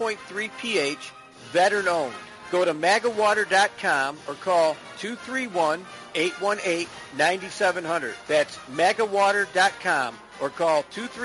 9.3 pH, veteran-owned. Go to magawater.com or call 231-818-9700. That's magawater.com or call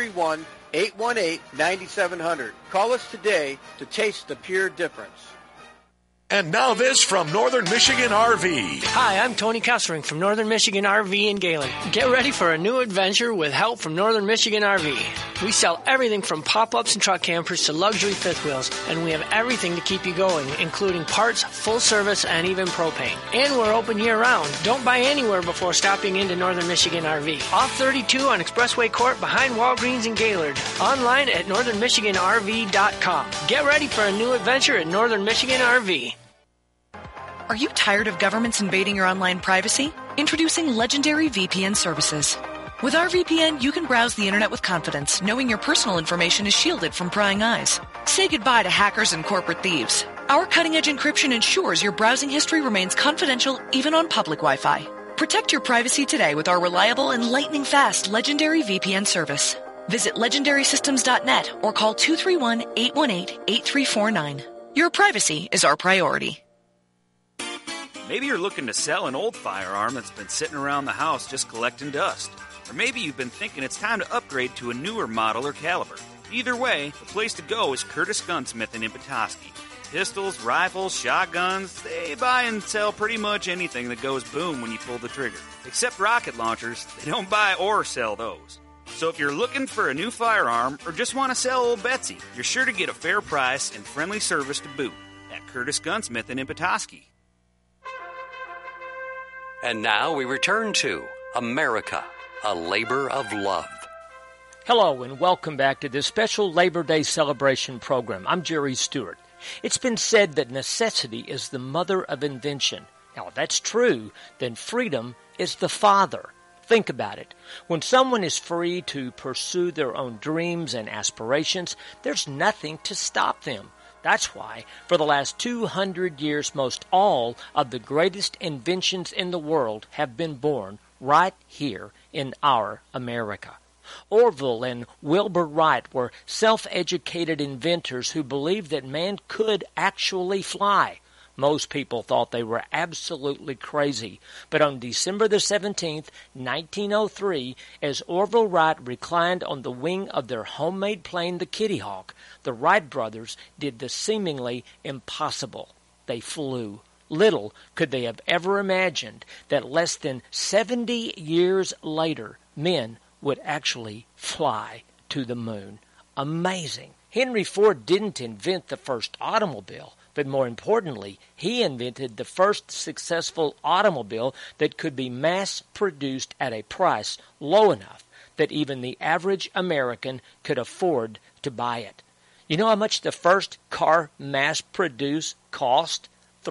231-818-9700. Call us today to taste the pure difference. And now this from Northern Michigan RV. Hi, I'm Tony Kessering from Northern Michigan RV in Galen. Get ready for a new adventure with help from Northern Michigan RV. We sell everything from pop-ups and truck campers to luxury fifth wheels, and we have everything to keep you going, including parts, full service, and even propane. And we're open year-round. Don't buy anywhere before stopping into Northern Michigan RV. Off 32 on Expressway Court behind Walgreens in Gaylord. Online at northernmichiganrv.com. Get ready for a new adventure at Northern Michigan RV. Are you tired of governments invading your online privacy? Introducing Legendary VPN services. With our VPN, you can browse the internet with confidence, knowing your personal information is shielded from prying eyes. Say goodbye to hackers and corporate thieves. Our cutting-edge encryption ensures your browsing history remains confidential even on public Wi-Fi. Protect your privacy today with our reliable and lightning-fast Legendary VPN service. Visit legendarysystems.net or call 231-818-8349. Your privacy is our priority. Maybe you're looking to sell an old firearm that's been sitting around the house just collecting dust. Or maybe you've been thinking it's time to upgrade to a newer model or caliber. Either way, the place to go is Curtis Gunsmith in Petoskey. Pistols, rifles, shotguns, they buy and sell pretty much anything that goes boom when you pull the trigger. Except rocket launchers, they don't buy or sell those. So if you're looking for a new firearm or just want to sell old Betsy, you're sure to get a fair price and friendly service to boot at Curtis Gunsmith in Petoskey. And now we return to America, a labor of love. Hello and welcome back to this special Labor Day celebration program. I'm Jerry Stewart. It's been said that necessity is the mother of invention. Now, if that's true, then freedom is the father. Think about it. When someone is free to pursue their own dreams and aspirations, there's nothing to stop them. That's why, for the last 200 years, most all of the greatest inventions in the world have been born right here in our America. Orville and Wilbur Wright were self-educated inventors who believed that man could actually fly. Most people thought they were absolutely crazy. But on December the 17th, 1903, as Orville Wright reclined on the wing of their homemade plane, the Kitty Hawk, the Wright brothers did the seemingly impossible. They flew. Little could they have ever imagined that less than 70 years later, men would actually fly to the moon. Amazing. Henry Ford didn't invent the first automobile. But more importantly, he invented the first successful automobile that could be mass-produced at a price low enough that even the average American could afford to buy it. You know how much the first car mass-produced cost?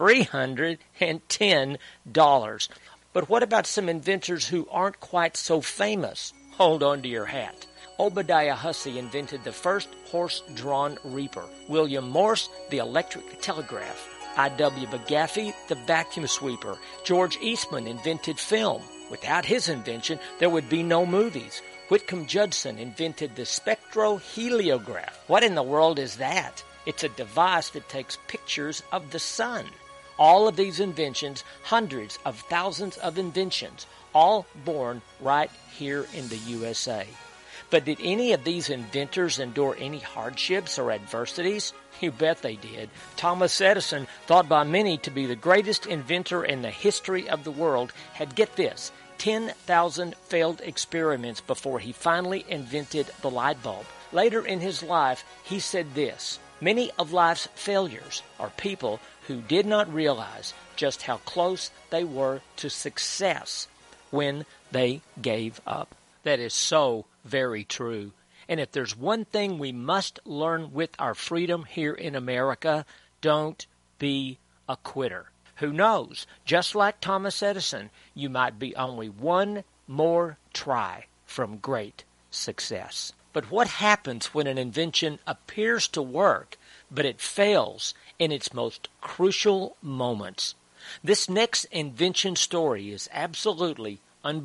$310. But what about some inventors who aren't quite so famous? Hold on to your hat. Obadiah Hussey invented the first horse-drawn reaper. William Morse, the electric telegraph. I.W. McGaffey, the vacuum sweeper. George Eastman invented film. Without his invention, there would be no movies. Whitcomb Judson invented the spectroheliograph. What in the world is that? It's a device that takes pictures of the sun. All of these inventions, hundreds of thousands of inventions, all born right here in the USA. But did any of these inventors endure any hardships or adversities? You bet they did. Thomas Edison, thought by many to be the greatest inventor in the history of the world, had, get this, 10,000 failed experiments before he finally invented the light bulb. Later in his life, he said this: many of life's failures are people who did not realize just how close they were to success when they gave up. That is so very true. And if there's one thing we must learn with our freedom here in America, don't be a quitter. Who knows? Just like Thomas Edison, you might be only one more try from great success. But what happens when an invention appears to work, but it fails in its most crucial moments? This next invention story is absolutely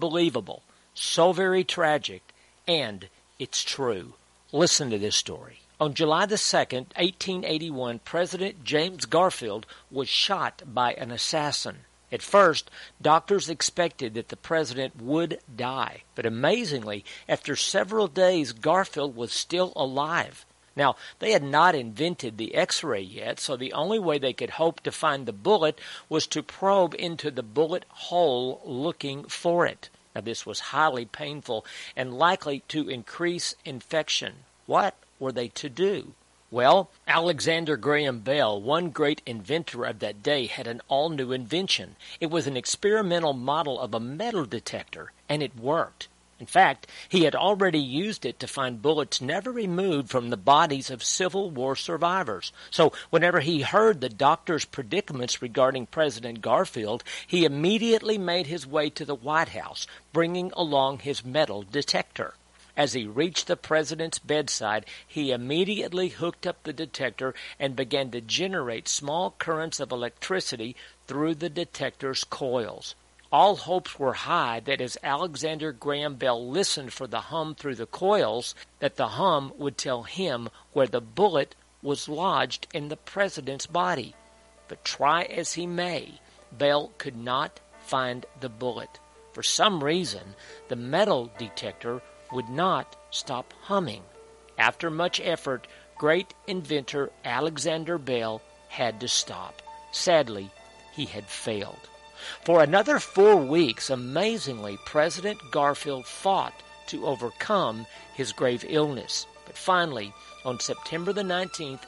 unbelievable, so very tragic, and it's true. Listen to this story. On July the 2nd, 1881, President James Garfield was shot by an assassin. At first, doctors expected that the president would die, but amazingly, after several days, Garfield was still alive. Now, they had not invented the X-ray yet, so the only way they could hope to find the bullet was to probe into the bullet hole looking for it. Now, this was highly painful and likely to increase infection. What were they to do? Well, Alexander Graham Bell, one great inventor of that day, had an all-new invention. It was an experimental model of a metal detector, and it worked. In fact, he had already used it to find bullets never removed from the bodies of Civil War survivors. So whenever he heard the doctor's predicaments regarding President Garfield, he immediately made his way to the White House, bringing along his metal detector. As he reached the president's bedside, he immediately hooked up the detector and began to generate small currents of electricity through the detector's coils. All hopes were high that as Alexander Graham Bell listened for the hum through the coils, that the hum would tell him where the bullet was lodged in the president's body. But try as he may, Bell could not find the bullet. For some reason, the metal detector would not stop humming. After much effort, great inventor Alexander Bell had to stop. Sadly, he had failed. For another 4 weeks, amazingly, President Garfield fought to overcome his grave illness. But finally, on September the 19th,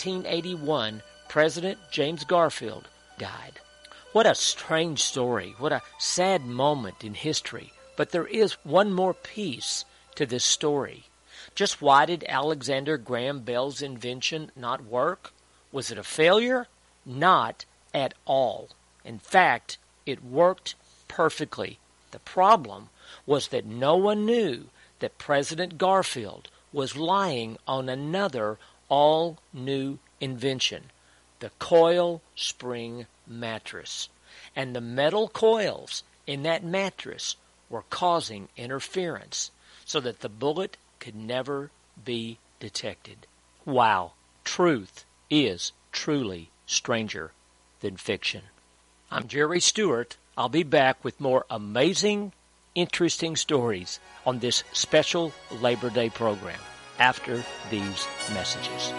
1881, President James Garfield died. What a strange story. What a sad moment in history. But there is one more piece to this story. Just why did Alexander Graham Bell's invention not work? Was it a failure? Not at all. In fact, it worked perfectly. The problem was that no one knew that President Garfield was lying on another all-new invention, the coil spring mattress. And the metal coils in that mattress were causing interference so that the bullet could never be detected. Wow, truth is truly stranger than fiction. I'm Jerry Stewart. I'll be back with more amazing, interesting stories on this special Labor Day program after these messages.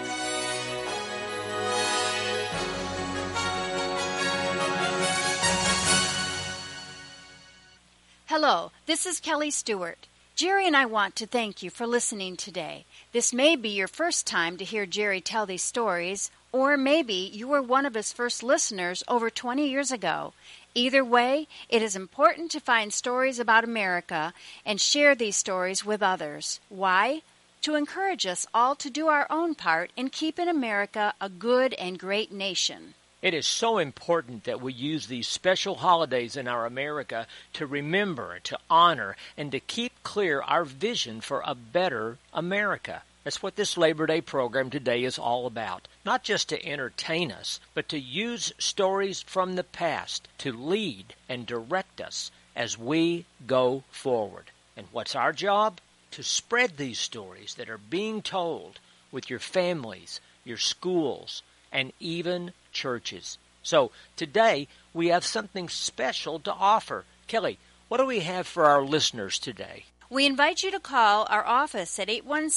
Hello, this is Kelly Stewart. Jerry and I want to thank you for listening today. This may be your first time to hear Jerry tell these stories, or maybe you were one of his first listeners over 20 years ago. Either way, it is important to find stories about America and share these stories with others. Why? To encourage us all to do our own part in keeping America a good and great nation. It is so important that we use these special holidays in our America to remember, to honor, and to keep clear our vision for a better America. That's what this Labor Day program today is all about. Not just to entertain us, but to use stories from the past to lead and direct us as we go forward. And what's our job? To spread these stories that are being told with your families, your schools, and even churches. So today we have something special to offer. Kelly, what do we have for our listeners today? We invite you to call our office at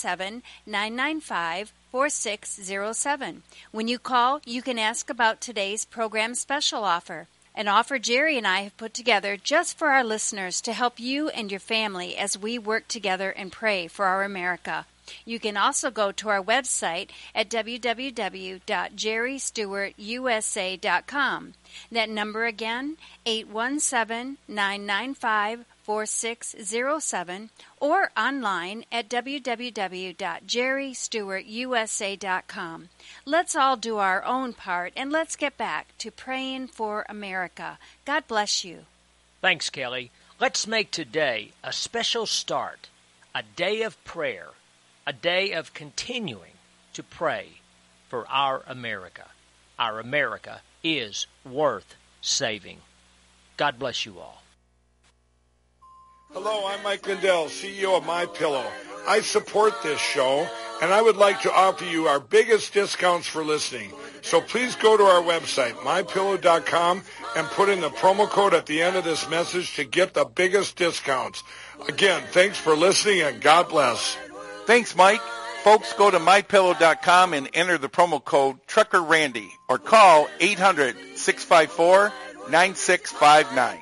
817-995-4607. When you call, you can ask about today's program special offer, an offer Jerry and I have put together just for our listeners to help you and your family as we work together and pray for our America. You can also go to our website at www.jerrystewartusa.com. That number again, 817-995-4607, or online at www.jerrystewartusa.com. Let's all do our own part, and let's get back to praying for America. God bless you. Thanks, Kelly. Let's make today a special start, a day of prayer, a day of continuing to pray for our America. Our America is worth saving. God bless you all. Hello, I'm Mike Lindell, CEO of MyPillow. I support this show, and I would like to offer you our biggest discounts for listening. So please go to our website, mypillow.com, and put in the promo code at the end of this message to get the biggest discounts. Again, thanks for listening, and God bless. Thanks, Mike. Folks, go to mypillow.com and enter the promo code TruckerRandy or call 800-654-9659.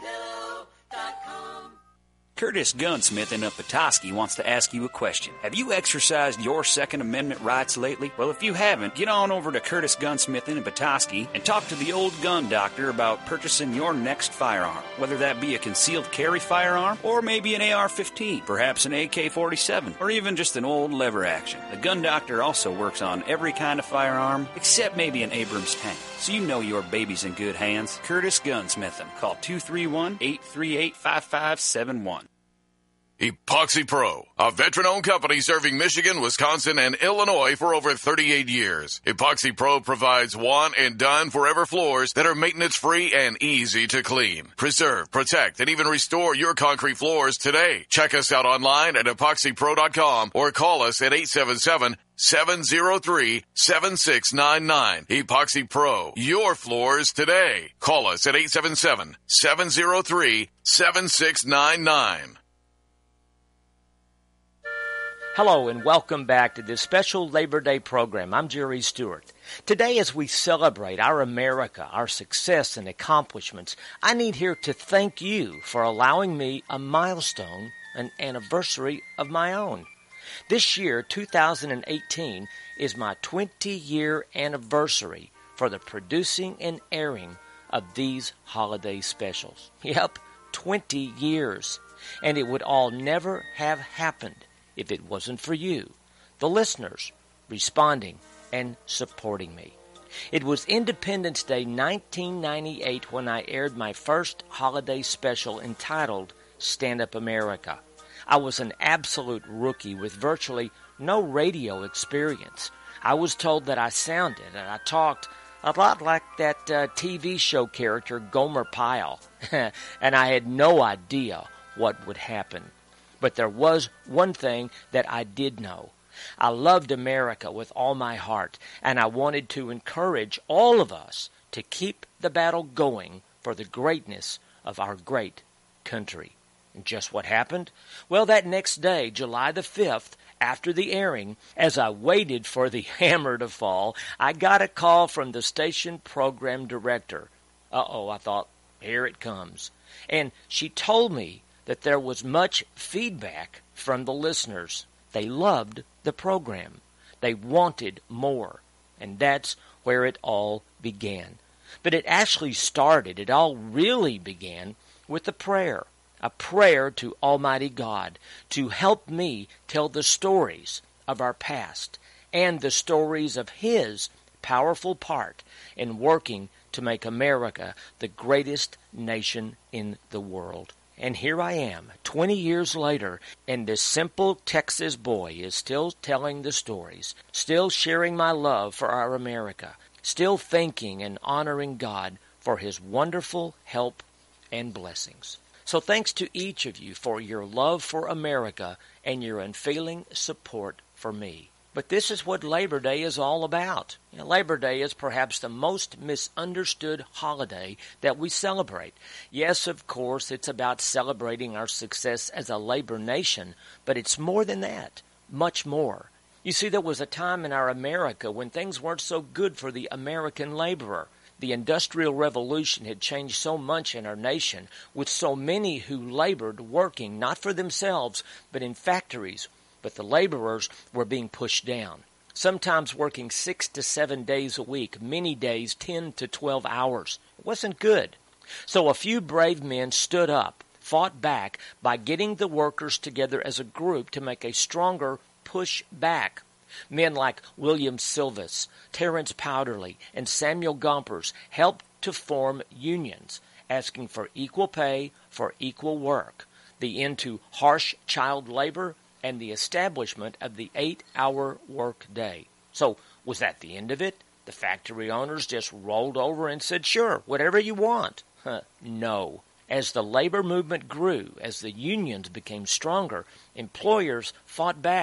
Curtis Gunsmith of Petoskey wants to ask you a question. Have you exercised your Second Amendment rights lately? Well, if you haven't, get on over to Curtis Gunsmith in Petoskey and talk to the old gun doctor about purchasing your next firearm, whether that be a concealed carry firearm or maybe an AR-15, perhaps an AK-47, or even just an old lever action. The gun doctor also works on every kind of firearm except maybe an Abrams tank. So you know your baby's in good hands. Curtis Gunsmith. Call 231-838-5571. Epoxy Pro, a veteran-owned company serving Michigan, Wisconsin, and Illinois for over 38 years. Epoxy Pro provides one-and-done forever floors that are maintenance-free and easy to clean. Preserve, protect, and even restore your concrete floors today. Check us out online at epoxypro.com or call us at 877-703-7699. Epoxy Pro, your floors today. Call us at 877-703-7699. Hello and welcome back to this special Labor Day program. I'm Jerry Stewart. Today, as we celebrate our America, our success and accomplishments, I need here to thank you for allowing me a milestone, an anniversary of my own. This year, 2018, is my 20-year anniversary for the producing and airing of these holiday specials. Yep, 20 years. And it would all never have happened if it wasn't for you, the listeners, responding and supporting me. It was Independence Day 1998 when I aired my first holiday special entitled Stand Up America. I was an absolute rookie with virtually no radio experience. I was told that I sounded and I talked a lot like that TV show character Gomer Pyle, and I had no idea what would happen. But there was one thing that I did know. I loved America with all my heart, and I wanted to encourage all of us to keep the battle going for the greatness of our great country. And just what happened? Well, that next day, July the 5th, after the airing, as I waited for the hammer to fall, I got a call from the station program director. Uh-oh, I thought, here it comes. And she told me that there was much feedback from the listeners. They loved the program. They wanted more. And that's where it all began. But it actually started, it all really began with a prayer to Almighty God to help me tell the stories of our past and the stories of His powerful part in working to make America the greatest nation in the world. And here I am, 20 years later, and this simple Texas boy is still telling the stories, still sharing my love for our America, still thanking and honoring God for His wonderful help and blessings. So thanks to each of you for your love for America and your unfailing support for me. But this is what Labor Day is all about. Labor Day is perhaps the most misunderstood holiday that we celebrate. Yes, of course, it's about celebrating our success as a labor nation, but it's more than that, much more. You see, there was a time in our America when things weren't so good for the American laborer. The Industrial Revolution had changed so much in our nation, with so many who labored working not for themselves, but in factories. But the laborers were being pushed down, sometimes working 6 to 7 days a week, many days 10 to 12 hours. It wasn't good. So a few brave men stood up, fought back by getting the workers together as a group to make a stronger push back. Men like William Silvis, Terrence Powderly, and Samuel Gompers helped to form unions, asking for equal pay for equal work, the end to harsh child labor, and the establishment of the 8-hour work day. So, was that the end of it? The factory owners just rolled over and said, sure, whatever you want. No. As the labor movement grew, as the unions became stronger, employers fought back.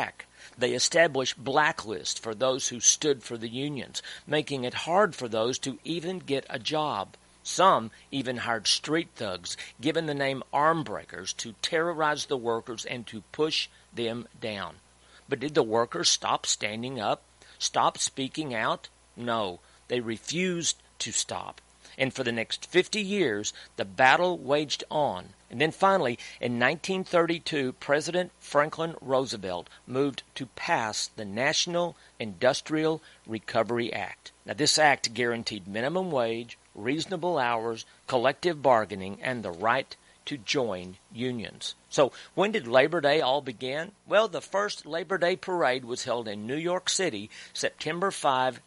They established blacklists for those who stood for the unions, making it hard for those to even get a job. Some even hired street thugs, given the name arm breakers, to terrorize the workers and to push them down. But did the workers stop standing up, stop speaking out? No, they refused to stop. And for the next 50 years, the battle waged on. And then finally, in 1932, President Franklin Roosevelt moved to pass the National Industrial Recovery Act. Now, this act guaranteed minimum wage, reasonable hours, collective bargaining, and the right to join unions. So when did Labor Day all begin? Well, the first Labor Day parade was held in New York City, September 5,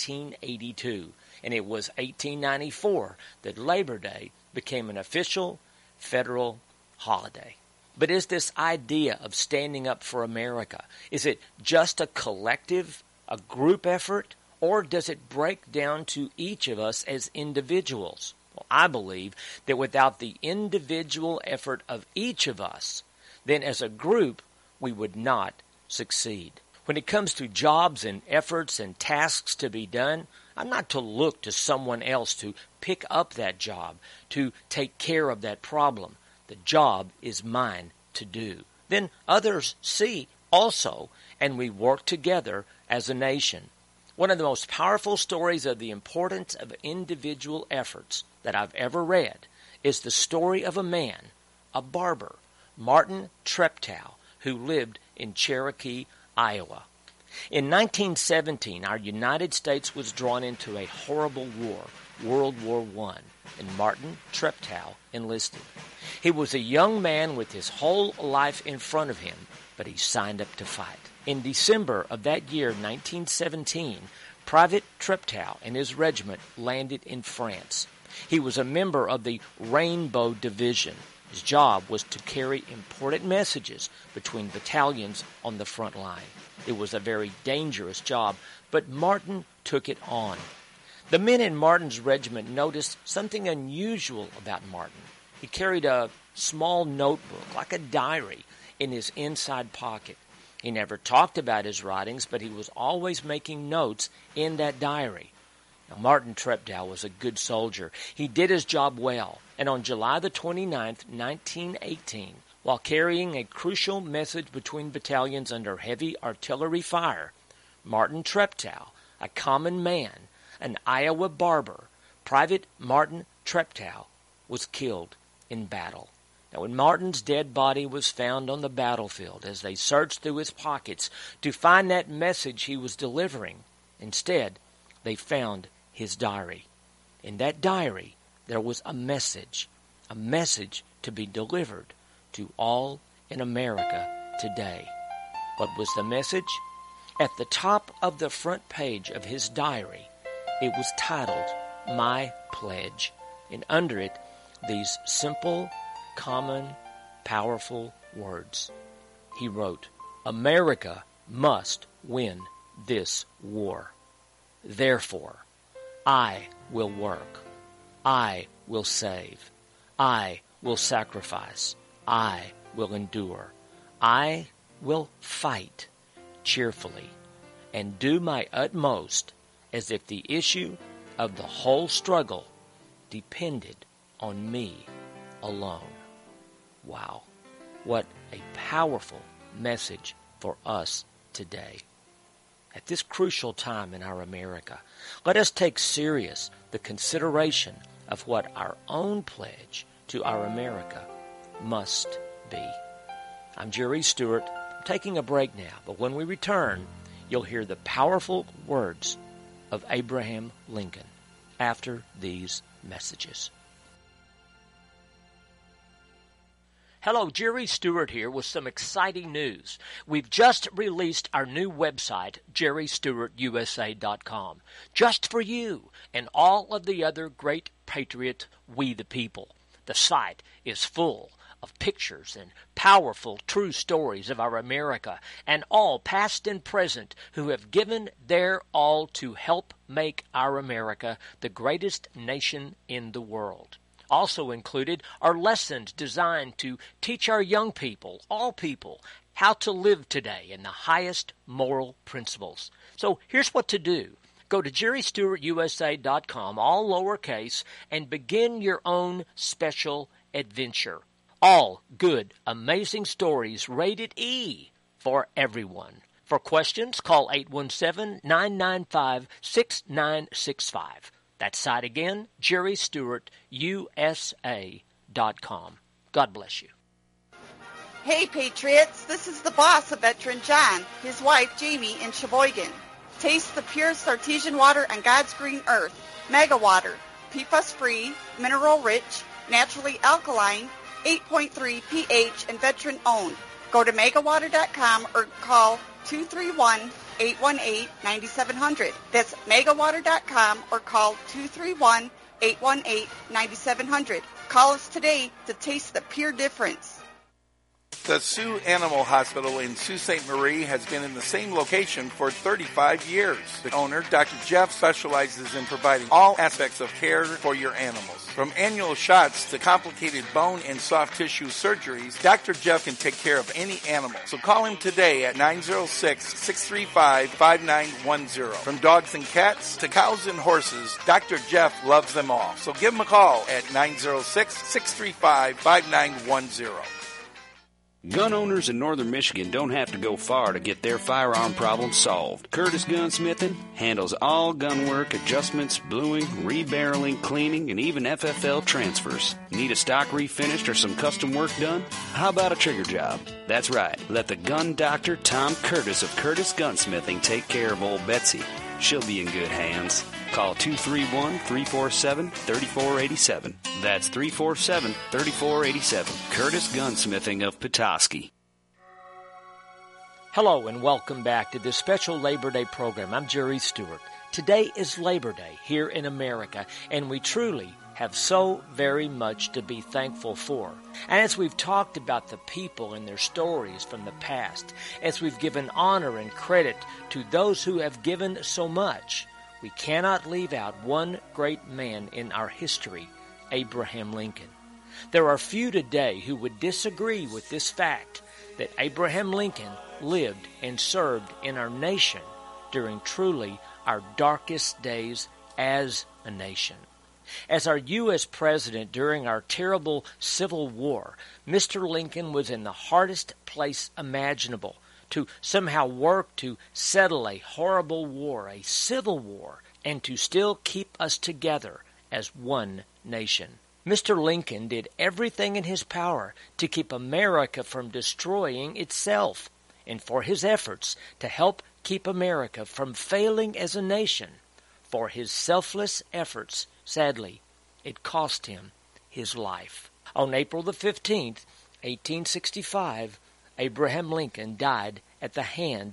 1882. And it was 1894 that Labor Day became an official federal holiday. But is this idea of standing up for America, is it just a collective, a group effort, or does it break down to each of us as individuals? Well, I believe that without the individual effort of each of us, then as a group, we would not succeed. When it comes to jobs and efforts and tasks to be done, I'm not to look to someone else to pick up that job, to take care of that problem. The job is mine to do. Then others see also, and we work together as a nation. One of the most powerful stories of the importance of individual efforts that I've ever read is the story of a man, a barber, Martin Treptow, who lived in Cherokee, Iowa. In 1917, our United States was drawn into a horrible war, World War I, and Martin Treptow enlisted. He was a young man with his whole life in front of him, but he signed up to fight. In December of that year, 1917, Private Treptow and his regiment landed in France. He was a member of the Rainbow Division. His job was to carry important messages between battalions on the front line. It was a very dangerous job, but Martin took it on. The men in Martin's regiment noticed something unusual about Martin. He carried a small notebook, like a diary, in his inside pocket. He never talked about his writings, but he was always making notes in that diary. Now, Martin Treptow was a good soldier. He did his job well, and on July the 29th, 1918, while carrying a crucial message between battalions under heavy artillery fire, Martin Treptow, a common man, an Iowa barber, Private Martin Treptow, was killed in battle. Now, when Martin's dead body was found on the battlefield, as they searched through his pockets to find that message he was delivering, instead, they found his diary. In that diary, there was a message to be delivered to all in America today. What was the message? At the top of the front page of his diary, it was titled, My Pledge, and under it, these simple, common, powerful words. He wrote, America must win this war. Therefore, I will work. I will save. I will sacrifice. I will endure. I will fight cheerfully and do my utmost as if the issue of the whole struggle depended on me alone. Wow, what a powerful message for us today. At this crucial time in our America, let us take serious the consideration of what our own pledge to our America must be. I'm Jerry Stewart. I'm taking a break now, but when we return, you'll hear the powerful words of Abraham Lincoln after these messages. Hello, Jerry Stewart here with some exciting news. We've just released our new website, JerryStewartUSA.com, just for you and all of the other great patriots, we the people. The site is full of pictures and powerful true stories of our America and all past and present who have given their all to help make our America the greatest nation in the world. Also included are lessons designed to teach our young people, all people, how to live today in the highest moral principles. So here's what to do. Go to JerryStewartUSA.com, all lowercase, and begin your own special adventure. All good, amazing stories rated E for everyone. For questions, call 817-995-6965. That site again, JerryStewartUSA.com. God bless you. Hey, Patriots, this is the boss of Veteran John, his wife Jamie in Sheboygan. Taste the purest artesian water on God's green earth. Mega Water, PFAS-free, mineral-rich, naturally alkaline, 8.3 pH, and veteran-owned. Go to megawater.com or call 231-818-9700. That's megawater.com or call 231-818-9700. Call us today to taste the pure difference. The Sioux Animal Hospital in Sault Ste. Marie has been in the same location for 35 years. The owner, Dr. Jeff, specializes in providing all aspects of care for your animals. From annual shots to complicated bone and soft tissue surgeries, Dr. Jeff can take care of any animal. So call him today at 906-635-5910. From dogs and cats to cows and horses, Dr. Jeff loves them all. So give him a call at 906-635-5910. Gun owners in northern Michigan don't have to go far to get their firearm problem solved. Curtis Gunsmithing handles all gun work, adjustments, bluing, rebarreling, cleaning, and even FFL transfers. Need a stock refinished or some custom work done? How about a trigger job? That's right. Let the gun doctor Tom Curtis of Curtis Gunsmithing take care of old Betsy. She'll be in good hands. Call 231-347-3487. That's 347-3487. Curtis Gunsmithing of Petoskey. Hello and welcome back to this special Labor Day program. I'm Jerry Stewart. Today is Labor Day here in America, and we truly have so very much to be thankful for. And as we've talked about the people and their stories from the past, as we've given honor and credit to those who have given so much, we cannot leave out one great man in our history, Abraham Lincoln. There are few today who would disagree with this fact that Abraham Lincoln lived and served in our nation during truly our darkest days as a nation. As our U.S. President during our terrible Civil War, Mr. Lincoln was in the hardest place imaginable to somehow work to settle a horrible war, a civil war, and to still keep us together as one nation. Mr. Lincoln did everything in his power to keep America from destroying itself, and for his efforts to help keep America from failing as a nation. For his selfless efforts, sadly, it cost him his life. On April the 15th, 1865, Abraham Lincoln died at the hand